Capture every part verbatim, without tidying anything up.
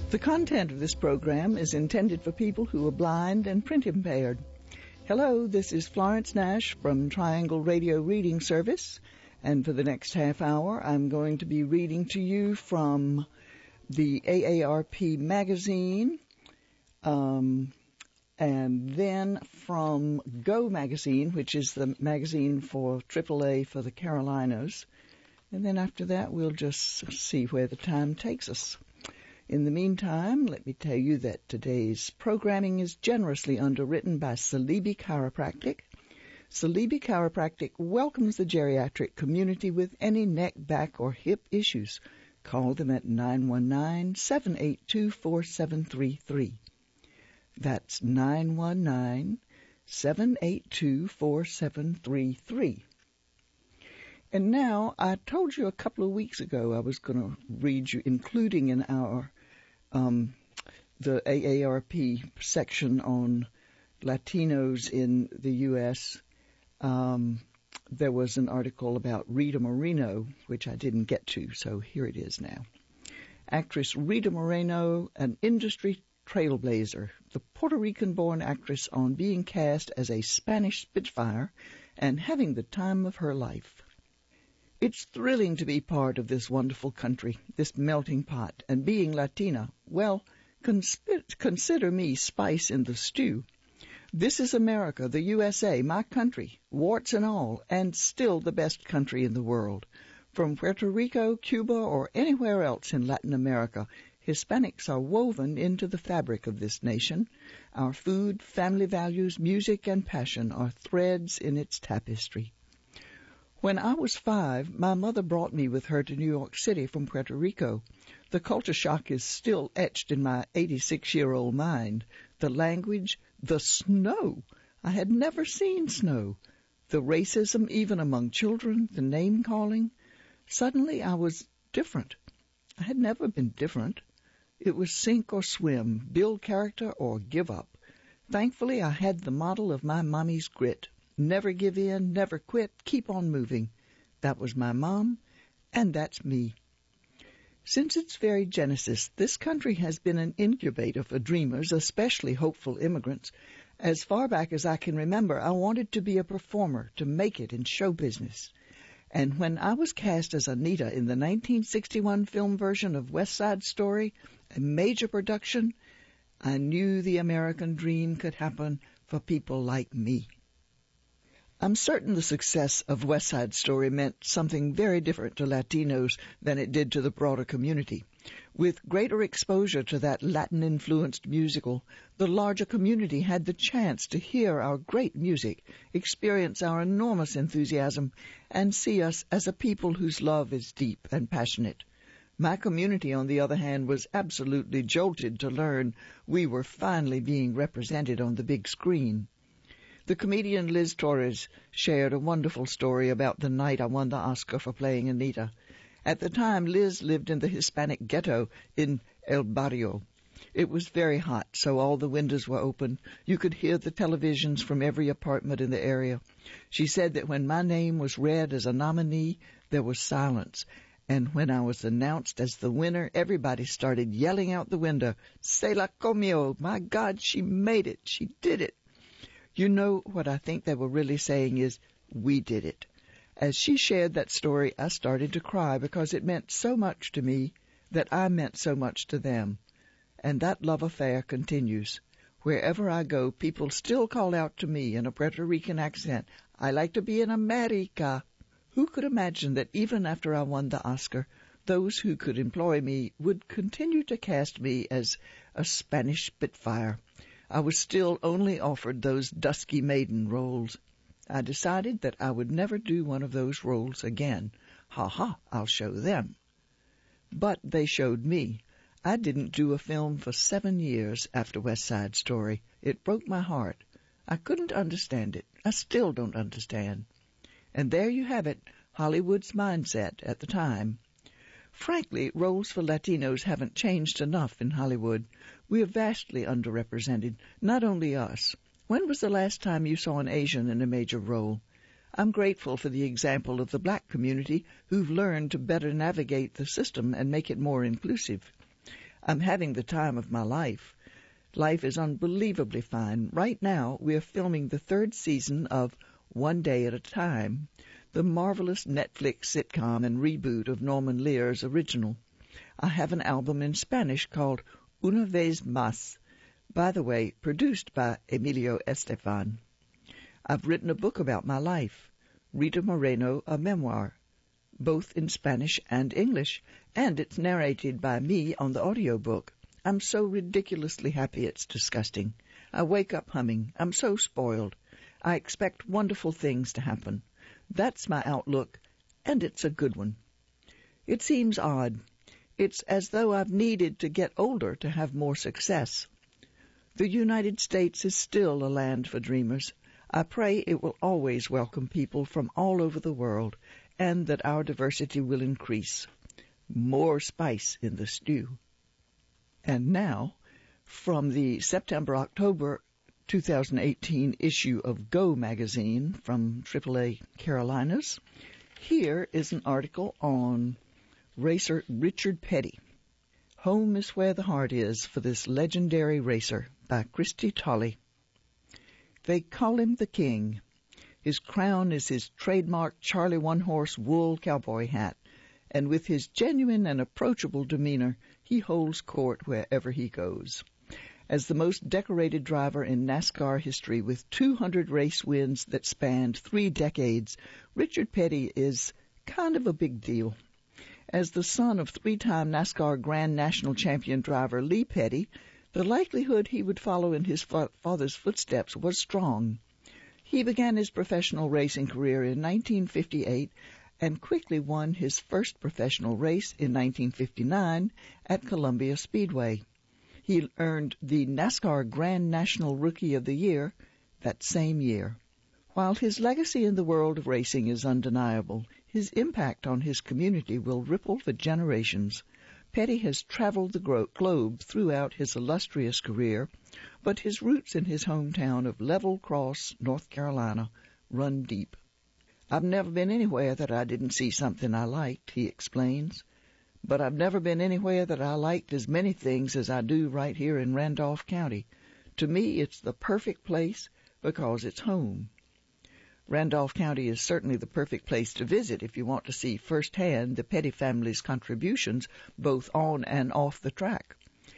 The content of this program is intended for people who are blind and print impaired. Hello, this is Florence Nash from Triangle Radio Reading Service, and for the next half hour I'm going to be reading to you from the A A R P magazine, um, and then from Go magazine, which is the magazine for triple A for the Carolinas, and then after that we'll just see where the time takes us. In the meantime, let me tell you that today's programming is generously underwritten by Salibi Chiropractic. Salibi Chiropractic welcomes the geriatric community with any neck, back, or hip issues. Call them at nine one nine, seven eight two, four seven three three. That's nine one nine, seven eight two, four seven three three. And now, I told you a couple of weeks ago I was going to read you, including in our Um, the A A R P section on Latinos in the U S, um, there was an article about Rita Moreno, which I didn't get to, so here it is now. Actress Rita Moreno, an industry trailblazer, the Puerto Rican-born actress on being cast as a Spanish Spitfire and having the time of her life. It's thrilling to be part of this wonderful country, this melting pot, and being Latina, well, consp- consider me spice in the stew. This is America, the U S A, my country, warts and all, and still the best country in the world. From Puerto Rico, Cuba, or anywhere else in Latin America, Hispanics are woven into the fabric of this nation. Our food, family values, music, and passion are threads in its tapestry. When I was five, my mother brought me with her to New York City from Puerto Rico. The culture shock is still etched in my eighty-six-year-old mind. The language, the snow. I had never seen snow. The racism, even among children, the name-calling. Suddenly I was different. I had never been different. It was sink or swim, build character or give up. Thankfully, I had the model of my mommy's grit. Never give in, never quit, keep on moving. That was my mom, and that's me. Since its very genesis, this country has been an incubator for dreamers, especially hopeful immigrants. As far back as I can remember, I wanted to be a performer, to make it in show business. And when I was cast as Anita in the nineteen sixty-one film version of West Side Story, a major production, I knew the American dream could happen for people like me. I'm certain the success of West Side Story meant something very different to Latinos than it did to the broader community. With greater exposure to that Latin-influenced musical, the larger community had the chance to hear our great music, experience our enormous enthusiasm, and see us as a people whose love is deep and passionate. My community, on the other hand, was absolutely jolted to learn we were finally being represented on the big screen. The comedian Liz Torres shared a wonderful story about the night I won the Oscar for playing Anita. At the time, Liz lived in the Hispanic ghetto in El Barrio. It was very hot, so all the windows were open. You could hear the televisions from every apartment in the area. She said that when my name was read as a nominee, there was silence. And when I was announced as the winner, everybody started yelling out the window, "Se la comió! My God, she made it! She did it!" You know, what I think they were really saying is, we did it. As she shared that story, I started to cry because it meant so much to me that I meant so much to them. And that love affair continues. Wherever I go, people still call out to me in a Puerto Rican accent, "I like to be in America." Who could imagine that even after I won the Oscar, those who could employ me would continue to cast me as a Spanish Spitfire? I was still only offered those dusky maiden roles. I decided that I would never do one of those roles again. Ha ha, I'll show them. But they showed me. I didn't do a film for seven years after West Side Story. It broke my heart. I couldn't understand it. I still don't understand. And there you have it, Hollywood's mindset at the time. Frankly, roles for Latinos haven't changed enough in Hollywood. We are vastly underrepresented, not only us. When was the last time you saw an Asian in a major role? I'm grateful for the example of the black community who've learned to better navigate the system and make it more inclusive. I'm having the time of my life. Life is unbelievably fine. Right now, we're filming the third season of One Day at a Time, the marvelous Netflix sitcom and reboot of Norman Lear's original. I have an album in Spanish called Una Vez Más, by the way, produced by Emilio Estefan. I've written a book about my life, Rita Moreno, a memoir, both in Spanish and English, and it's narrated by me on the audiobook. I'm so ridiculously happy it's disgusting. I wake up humming. I'm so spoiled. I expect wonderful things to happen. That's my outlook, and it's a good one. It seems odd. It's as though I've needed to get older to have more success. The United States is still a land for dreamers. I pray it will always welcome people from all over the world, and that our diversity will increase. More spice in the stew. And now, from the September-October two thousand eighteen issue of Go magazine from triple A Carolinas, here is an article on racer Richard Petty. Home is where the heart is for this legendary racer, by Christy Tolley. They call him the King. His crown is his trademark Charlie One-Horse wool cowboy hat, and with his genuine and approachable demeanor, he holds court wherever he goes. As the most decorated driver in NASCAR history with two hundred race wins that spanned three decades, Richard Petty is kind of a big deal. As the son of three-time NASCAR Grand National Champion driver Lee Petty, the likelihood he would follow in his fa- father's footsteps was strong. He began his professional racing career in nineteen fifty-eight and quickly won his first professional race in nineteen fifty-nine at Columbia Speedway. He earned the NASCAR Grand National Rookie of the Year that same year. While his legacy in the world of racing is undeniable, his impact on his community will ripple for generations. Petty has traveled the globe throughout his illustrious career, but his roots in his hometown of Level Cross, North Carolina, run deep. I've never been anywhere that I didn't see something I liked, he explains. But I've never been anywhere that I liked as many things as I do right here in Randolph County. To me, it's the perfect place because it's home. Randolph County is certainly the perfect place to visit if you want to see firsthand the Petty family's contributions both on and off the track.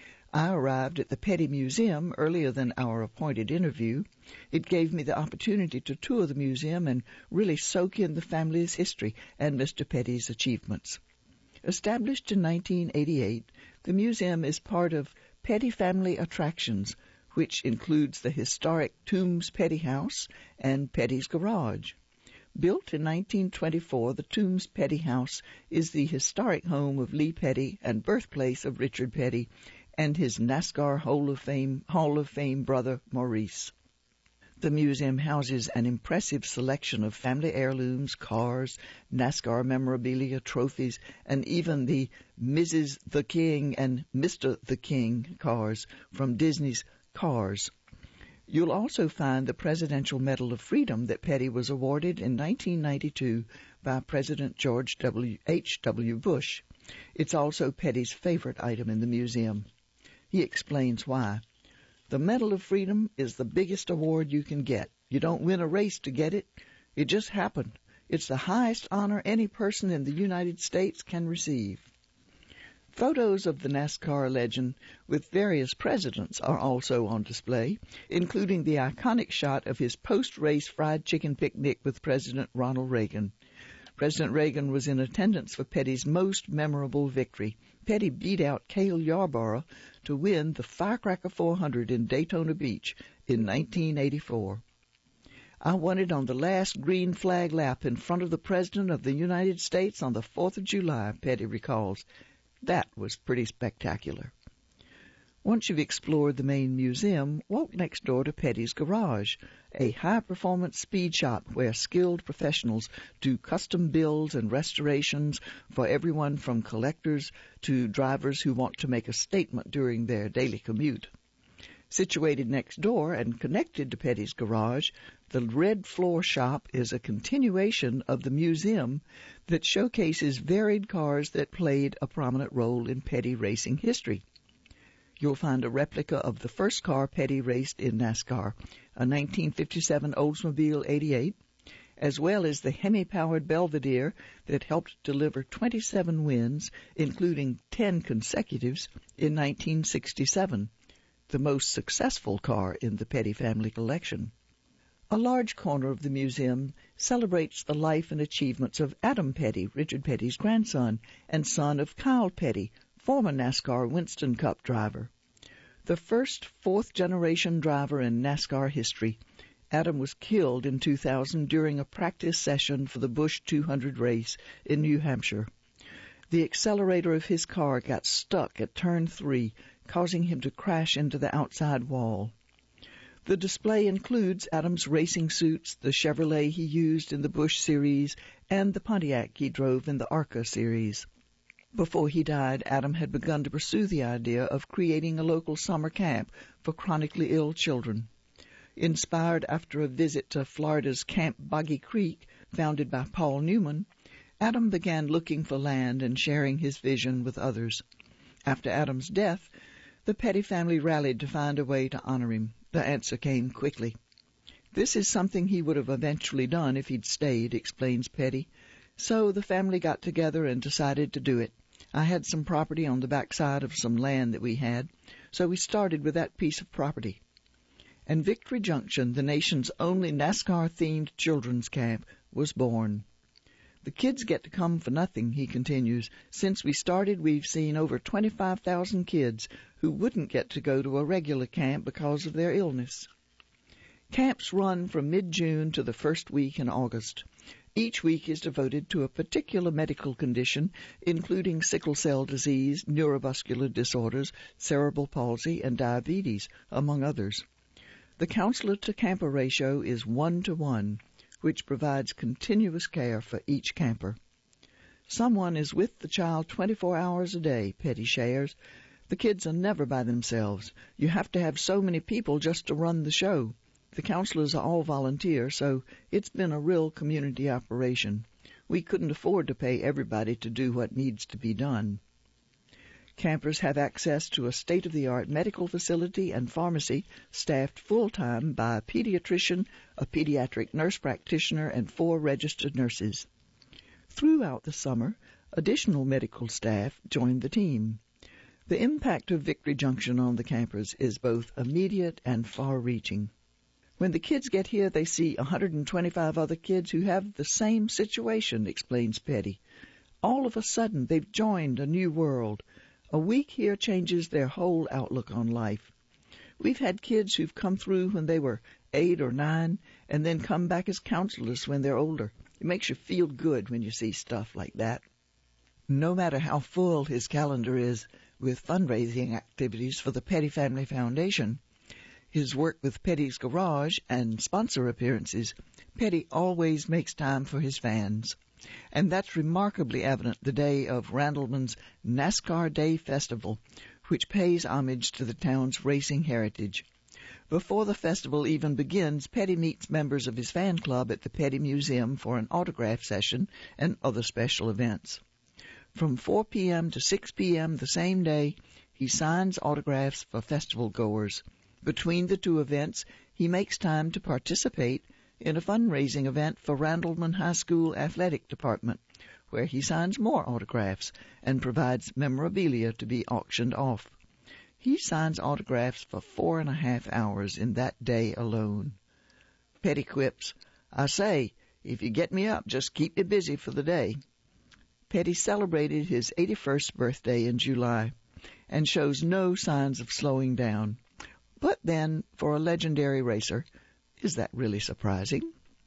I arrived at the Petty Museum earlier than our appointed interview. It gave me the opportunity to tour the museum and really soak in the family's history and Mister Petty's achievements. Established in nineteen eighty-eight, the museum is part of Petty Family Attractions, which includes the historic Toombs Petty House and Petty's Garage. Built in nineteen twenty-four, the Toombs Petty House is the historic home of Lee Petty and birthplace of Richard Petty and his NASCAR Hall of Fame, Hall of Fame brother Maurice. The museum houses an impressive selection of family heirlooms, cars, NASCAR memorabilia, trophies, and even the Missus the King and Mister the King cars from Disney's Cars. You'll also find the Presidential Medal of Freedom that Petty was awarded in nineteen ninety-two by President George H W Bush. It's also Petty's favorite item in the museum. He explains why. The Medal of Freedom is the biggest award you can get. You don't win a race to get it. It just happened. It's the highest honor any person in the United States can receive. Photos of the NASCAR legend with various presidents are also on display, including the iconic shot of his post-race fried chicken picnic with President Ronald Reagan. President Reagan was in attendance for Petty's most memorable victory. Petty beat out Cale Yarborough to win the Firecracker four hundred in Daytona Beach in nineteen eighty-four. I won it on the last green flag lap in front of the President of the United States on the fourth of July, Petty recalls. That was pretty spectacular. Once you've explored the main museum, walk next door to Petty's Garage, a high-performance speed shop where skilled professionals do custom builds and restorations for everyone from collectors to drivers who want to make a statement during their daily commute. Situated next door and connected to Petty's Garage, the Red Floor Shop is a continuation of the museum that showcases varied cars that played a prominent role in Petty racing history. You'll find a replica of the first car Petty raced in NASCAR, a nineteen fifty-seven Oldsmobile eighty-eight, as well as the Hemi-powered Belvedere that helped deliver twenty-seven wins, including ten consecutives, in nineteen sixty-seven, the most successful car in the Petty family collection. A large corner of the museum celebrates the life and achievements of Adam Petty, Richard Petty's grandson, and son of Kyle Petty, former NASCAR Winston Cup driver. The first fourth-generation driver in NASCAR history, Adam was killed in two thousand during a practice session for the Busch two hundred race in New Hampshire. The accelerator of his car got stuck at turn three, causing him to crash into the outside wall. The display includes Adam's racing suits, the Chevrolet he used in the Busch series, and the Pontiac he drove in the ARCA series. Before he died, Adam had begun to pursue the idea of creating a local summer camp for chronically ill children. Inspired after a visit to Florida's Camp Boggy Creek, founded by Paul Newman, Adam began looking for land and sharing his vision with others. After Adam's death, the Petty family rallied to find a way to honor him. The answer came quickly. This is something he would have eventually done if he'd stayed, explains Petty. So the family got together and decided to do it. I had some property on the backside of some land that we had, so we started with that piece of property. And Victory Junction, the nation's only NASCAR-themed children's camp, was born. The kids get to come for nothing, he continues. Since we started, we've seen over twenty-five thousand kids who wouldn't get to go to a regular camp because of their illness. Camps run from mid-June to the first week in August. Each week is devoted to a particular medical condition, including sickle cell disease, neuromuscular disorders, cerebral palsy, and diabetes, among others. The counselor-to-camper ratio is one to one, which provides continuous care for each camper. Someone is with the child twenty-four hours a day, Petty shares. The kids are never by themselves. You have to have so many people just to run the show. The counselors are all volunteer, so it's been a real community operation. We couldn't afford to pay everybody to do what needs to be done. Campers have access to a state-of-the-art medical facility and pharmacy staffed full-time by a pediatrician, a pediatric nurse practitioner, and four registered nurses. Throughout the summer, additional medical staff join the team. The impact of Victory Junction on the campers is both immediate and far-reaching. When the kids get here, they see one hundred twenty-five other kids who have the same situation, explains Petty. All of a sudden, they've joined a new world. A week here changes their whole outlook on life. We've had kids who've come through when they were eight or nine and then come back as counselors when they're older. It makes you feel good when you see stuff like that. No matter how full his calendar is with fundraising activities for the Petty Family Foundation, his work with Petty's Garage, and sponsor appearances, Petty always makes time for his fans. And that's remarkably evident the day of Randleman's NASCAR Day Festival, which pays homage to the town's racing heritage. Before the festival even begins, Petty meets members of his fan club at the Petty Museum for an autograph session and other special events. From four p.m. to six p.m. the same day, he signs autographs for festival goers. Between the two events, he makes time to participate in a fundraising event for Randleman High School Athletic Department, where he signs more autographs and provides memorabilia to be auctioned off. He signs autographs for four and a half hours in that day alone. Petty quips, I say, if you get me up, just keep me busy for the day. Petty celebrated his eighty-first birthday in July and shows no signs of slowing down. But then, for a legendary racer, is that really surprising?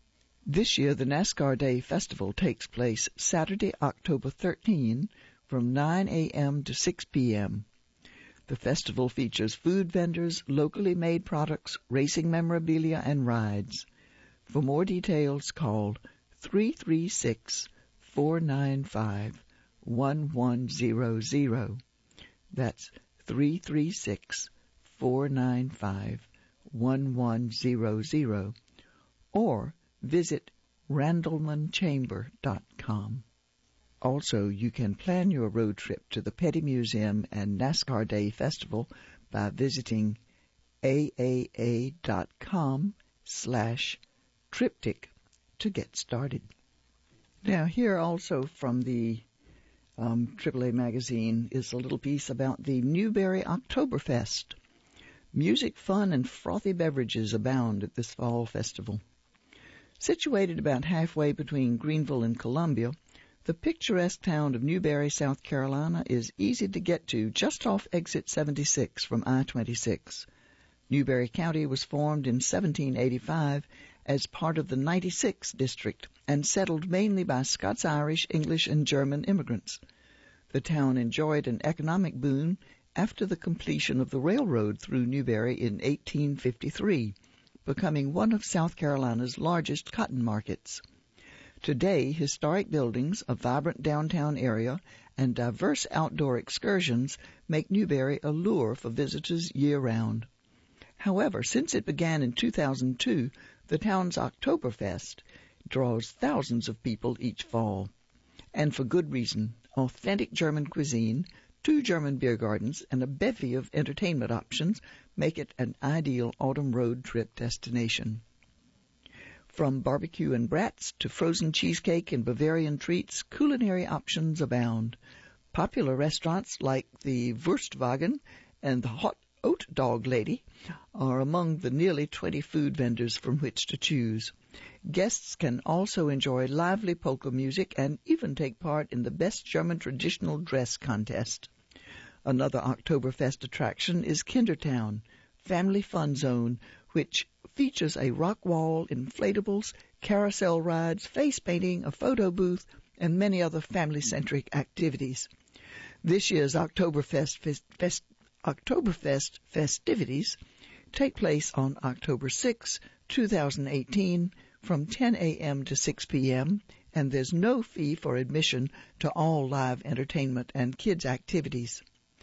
This year, the NASCAR Day Festival takes place Saturday, October thirteenth, from nine a.m. to six p.m. The festival features food vendors, locally made products, racing memorabilia, and rides. For more details, call three three six, four nine five, one one zero zero. That's three three six, four nine five, one one zero zero, or visit randleman chamber dot com. Also, you can plan your road trip to the Petty Museum and NASCAR Day Festival by visiting aaa.com slash triptych to get started. Now, here also from the um, triple A magazine is a little piece about the Newberry Oktoberfest. Music, fun, and frothy beverages abound at this fall festival. Situated about halfway between Greenville and Columbia, the picturesque town of Newberry, South Carolina, is easy to get to just off exit seventy-six from I twenty-six. Newberry County was formed in seventeen eighty-five as part of the ninety-sixth District and settled mainly by Scots-Irish, English, and German immigrants. The town enjoyed an economic boom after the completion of the railroad through Newberry in eighteen fifty-three, becoming one of South Carolina's largest cotton markets. Today, historic buildings, a vibrant downtown area, and diverse outdoor excursions make Newberry a lure for visitors year-round. However, since it began in two thousand two, the town's Oktoberfest draws thousands of people each fall. And for good reason. Authentic German cuisine, two German beer gardens, and a bevy of entertainment options make it an ideal autumn road trip destination. From barbecue and brats to frozen cheesecake and Bavarian treats, culinary options abound. Popular restaurants like the Wurstwagen and the Hot Oat Dog Lady are among the nearly twenty food vendors from which to choose. Guests can also enjoy lively polka music and even take part in the Best German Traditional Dress contest. Another Oktoberfest attraction is Kindertown, Family Fun Zone, which features a rock wall, inflatables, carousel rides, face painting, a photo booth, and many other family-centric activities. This year's Oktoberfest fest, fest, Oktoberfest festivities take place on October sixth, two thousand eighteen, from ten a.m. to six p.m., and there's no fee for admission to all live entertainment and kids' activities.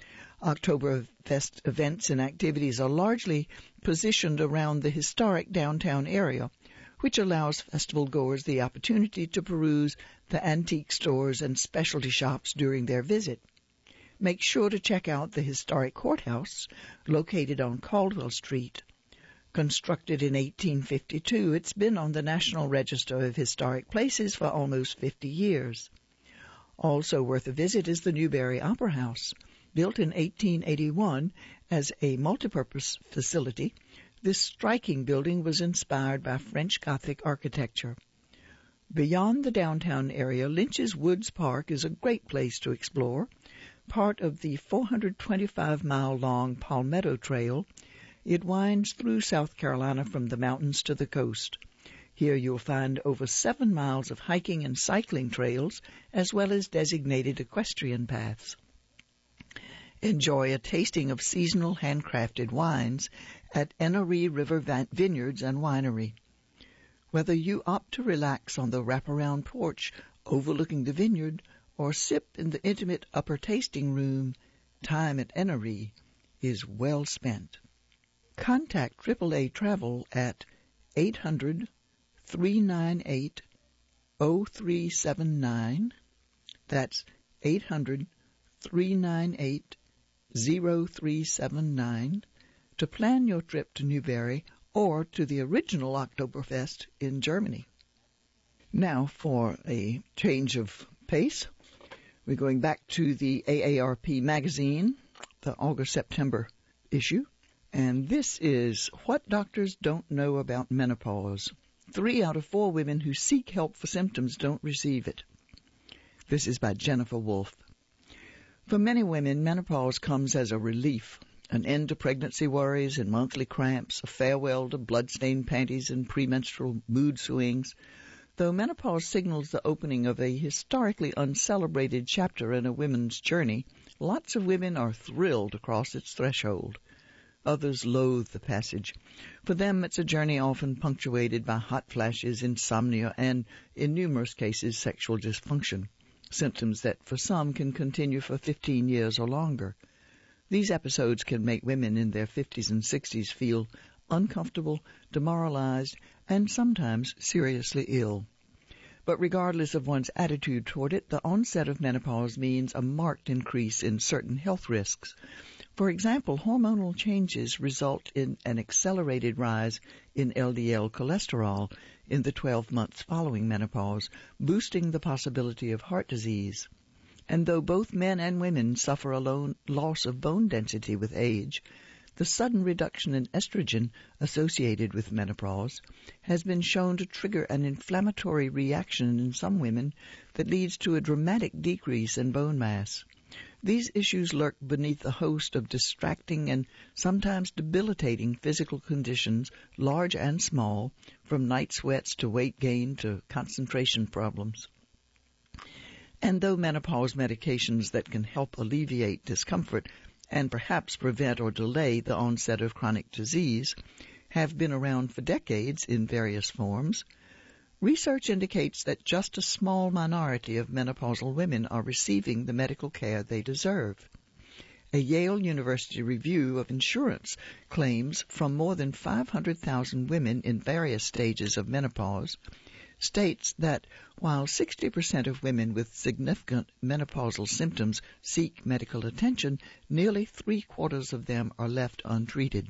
Oktoberfest events and activities are largely positioned around the historic downtown area, which allows festival goers the opportunity to peruse the antique stores and specialty shops during their visit. Make sure to check out the historic courthouse located on Caldwell Street. Constructed in eighteen fifty-two, it's been on the National Register of Historic Places for almost fifty years. Also worth a visit is the Newberry Opera House. Built in eighteen eighty-one as a multipurpose facility, this striking building was inspired by French Gothic architecture. Beyond the downtown area, Lynch's Woods Park is a great place to explore. Part of the four hundred twenty-five mile long Palmetto Trail, it winds through South Carolina from the mountains to the coast. Here you'll find over seven miles of hiking and cycling trails, as well as designated equestrian paths. Enjoy a tasting of seasonal handcrafted wines at Enoree River Vineyards and Winery. Whether you opt to relax on the wraparound porch overlooking the vineyard or sip in the intimate upper tasting room, time at Enoree is well spent. Contact triple A Travel at eight hundred, three nine eight, zero three seven nine. That's eight hundred, three nine eight, zero three seven nine to plan your trip to Newberry or to the original Oktoberfest in Germany. Now for a change of pace, we're going back to the A A R P magazine, the August-September issue, and this is What Doctors Don't Know About Menopause. Three out of four women who seek help for symptoms don't receive it. This is by Jennifer Wolfe. For many women, menopause comes as a relief, an end to pregnancy worries and monthly cramps, a farewell to blood-stained panties and premenstrual mood swings. Though menopause signals the opening of a historically uncelebrated chapter in a woman's journey, lots of women are thrilled to cross its threshold. Others loathe the passage. For them, it's a journey often punctuated by hot flashes, insomnia, and, in numerous cases, sexual dysfunction, symptoms that for some can continue for fifteen years or longer. These episodes can make women in their fifties and sixties feel uncomfortable, demoralized, and sometimes seriously ill. But regardless of one's attitude toward it, the onset of menopause means a marked increase in certain health risks. For example, hormonal changes result in an accelerated rise in L D L cholesterol in the twelve months following menopause, boosting the possibility of heart disease. And though both men and women suffer a low loss of bone density with age, the sudden reduction in estrogen associated with menopause has been shown to trigger an inflammatory reaction in some women that leads to a dramatic decrease in bone mass. These issues lurk beneath a host of distracting and sometimes debilitating physical conditions, large and small, from night sweats to weight gain to concentration problems. And though menopause medications that can help alleviate discomfort and perhaps prevent or delay the onset of chronic disease have been around for decades in various forms, research indicates that just a small minority of menopausal women are receiving the medical care they deserve. A Yale University review of insurance claims from more than five hundred thousand women in various stages of menopause states that while sixty percent of women with significant menopausal symptoms seek medical attention, nearly three-quarters of them are left untreated.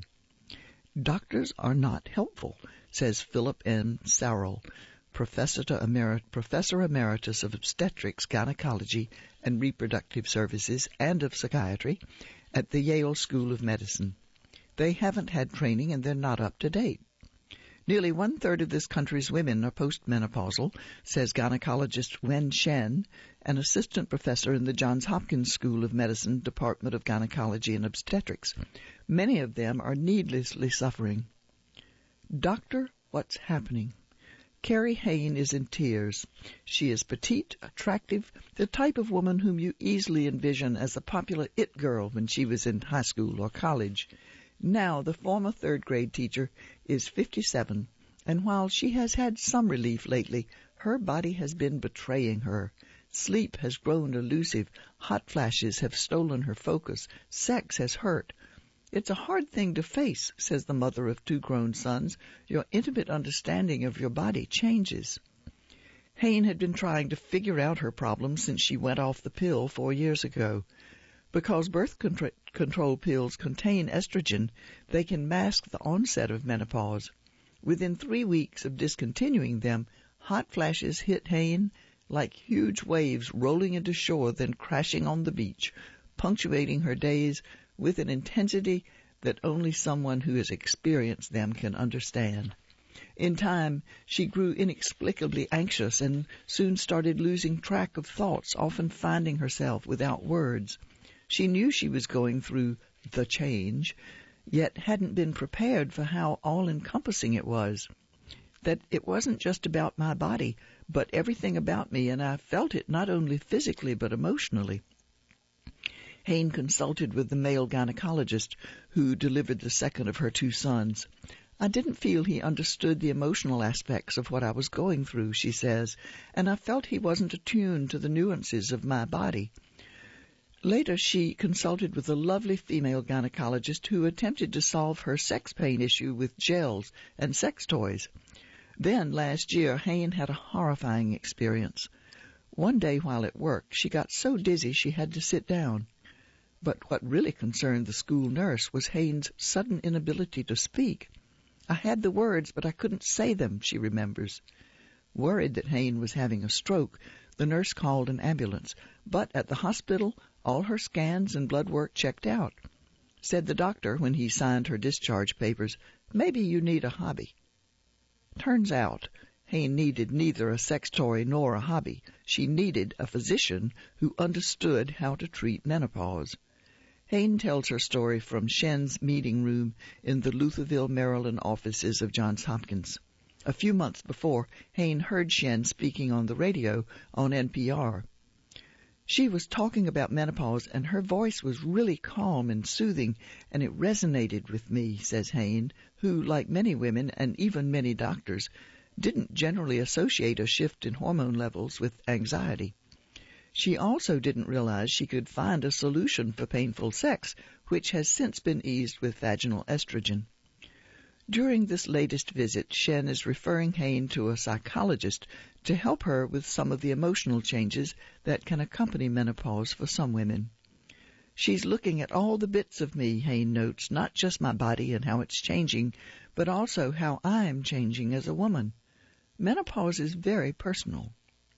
Doctors are not helpful, says Philip M. Sarrell, Professor, Emerit- Professor Emeritus of Obstetrics, Gynecology, and Reproductive Services and of Psychiatry at the Yale School of Medicine. They haven't had training and they're not up to date. Nearly one-third of this country's women are postmenopausal, says gynecologist Wen Shen, an assistant professor in the Johns Hopkins School of Medicine, Department of Gynecology and Obstetrics. Many of them are needlessly suffering. Doctor, what's happening? Carrie Hain is in tears. She is petite, attractive, the type of woman whom you easily envision as a popular it girl when she was in high school or college. Now, the former third-grade teacher is fifty-seven, and while she has had some relief lately, her body has been betraying her. Sleep has grown elusive, hot flashes have stolen her focus, sex has hurt. It's a hard thing to face, says the mother of two grown sons. Your intimate understanding of your body changes. Hain had been trying to figure out her problem since she went off the pill four years ago. Because birth contra- control pills contain estrogen, they can mask the onset of menopause. Within three weeks of discontinuing them, hot flashes hit Hain like huge waves rolling into shore, then crashing on the beach, punctuating her days with an intensity that only someone who has experienced them can understand. In time, she grew inexplicably anxious and soon started losing track of thoughts, often finding herself without words. She knew she was going through the change, yet hadn't been prepared for how all-encompassing it was. That it wasn't just about my body, but everything about me, and I felt it not only physically but emotionally. Hain consulted with the male gynecologist who delivered the second of her two sons. I didn't feel he understood the emotional aspects of what I was going through, she says, and I felt he wasn't attuned to the nuances of my body. Later, she consulted with a lovely female gynecologist who attempted to solve her sex pain issue with gels and sex toys. Then, last year, Hain had a horrifying experience. One day while at work, she got so dizzy she had to sit down. But what really concerned the school nurse was Hain's sudden inability to speak. I had the words, but I couldn't say them, she remembers. Worried that Hain was having a stroke, the nurse called an ambulance. But at the hospital, all her scans and blood work checked out. Said the doctor when he signed her discharge papers, maybe you need a hobby. Turns out, Hain needed neither a sex toy nor a hobby. She needed a physician who understood how to treat menopause. Hain tells her story from Shen's meeting room in the Lutherville, Maryland offices of Johns Hopkins. A few months before, Hain heard Shen speaking on the radio on N P R. She was talking about menopause, and her voice was really calm and soothing, and it resonated with me, says Hain, who, like many women and even many doctors, didn't generally associate a shift in hormone levels with anxiety. She also didn't realize she could find a solution for painful sex, which has since been eased with vaginal estrogen. During this latest visit, Shen is referring Hain to a psychologist to help her with some of the emotional changes that can accompany menopause for some women. She's looking at all the bits of me, Hain notes, not just my body and how it's changing, but also how I'm changing as a woman. Menopause is very personal.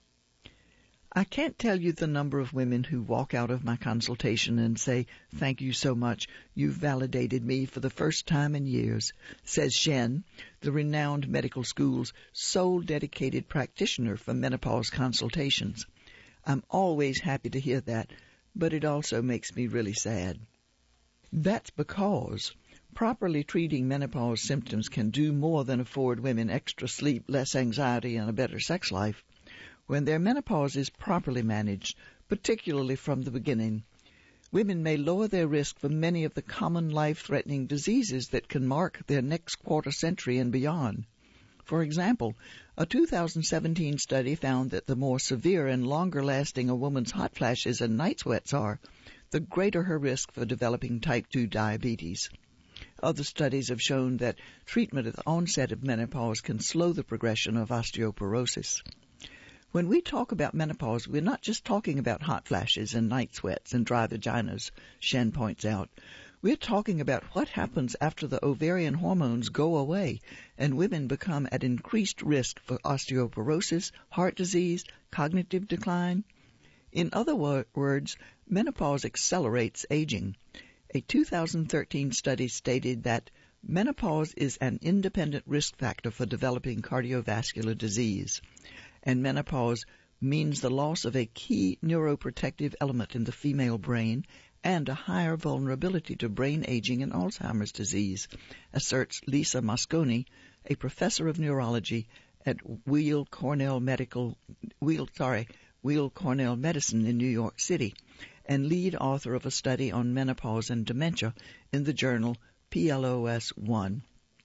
I can't tell you the number of women who walk out of my consultation and say, "Thank you so much. You've validated me for the first time in years," says Shen, the renowned medical school's sole dedicated practitioner for menopause consultations. I'm always happy to hear that, but it also makes me really sad. That's because properly treating menopause symptoms can do more than afford women extra sleep, less anxiety, and a better sex life. When their menopause is properly managed, particularly from the beginning, women may lower their risk for many of the common life-threatening diseases that can mark their next quarter century and beyond. For example, a two thousand seventeen study found that the more severe and longer-lasting a woman's hot flashes and night sweats are, the greater her risk for developing type two diabetes. Other studies have shown that treatment at the onset of menopause can slow the progression of osteoporosis. When we talk about menopause, we're not just talking about hot flashes and night sweats and dry vaginas, Shen points out. We're talking about what happens after the ovarian hormones go away and women become at increased risk for osteoporosis, heart disease, cognitive decline. In other wor- words, menopause accelerates aging. A two thousand thirteen study stated that menopause is an independent risk factor for developing cardiovascular disease, and menopause means the loss of a key neuroprotective element in the female brain and a higher vulnerability to brain aging and Alzheimer's disease, asserts Lisa Mosconi, a professor of neurology at Weill Cornell Medical, Weill, sorry, Weill Cornell Medicine in New York City, and lead author of a study on menopause and dementia in the journal P L O S one.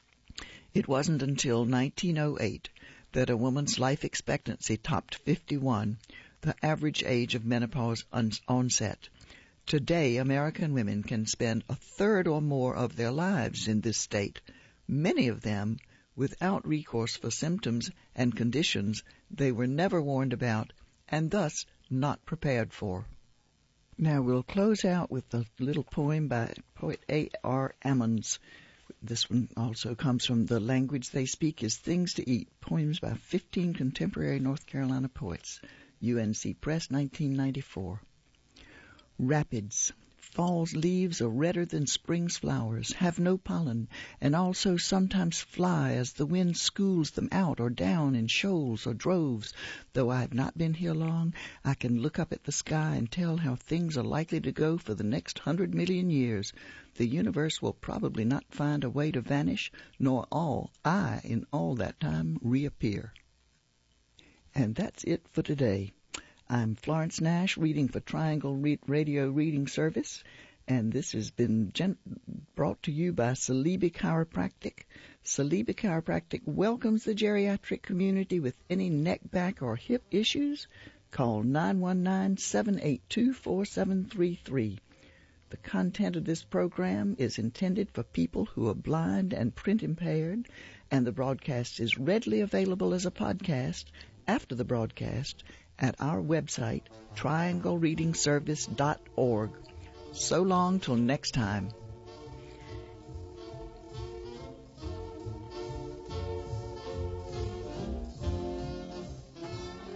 It wasn't until nineteen oh eight that a woman's life expectancy topped fifty-one, the average age of menopause onset. Today, American women can spend a third or more of their lives in this state, many of them without recourse for symptoms and conditions they were never warned about and thus not prepared for. Now we'll close out with a little poem by poet A R Ammons. This one also comes from The Language They Speak is Things to Eat, poems by fifteen contemporary North Carolina poets, U N C Press, nineteen ninety-four. Rapids. Fall's leaves are redder than spring's flowers, have no pollen, and also sometimes fly as the wind schools them out or down in shoals or droves. Though I have not been here long, I can look up at the sky and tell how things are likely to go for the next hundred million years. The universe will probably not find a way to vanish, nor all I, in all that time, reappear. And that's it for today. I'm Florence Nash, reading for Triangle Radio Reading Service, and this has been gen- brought to you by Saliba Chiropractic. Saliba Chiropractic welcomes the geriatric community with any neck, back, or hip issues. Call nine one nine, seven eight two, four seven three three. The content of this program is intended for people who are blind and print impaired, and the broadcast is readily available as a podcast after the broadcast at our website, triangle reading service dot org. So long till next time.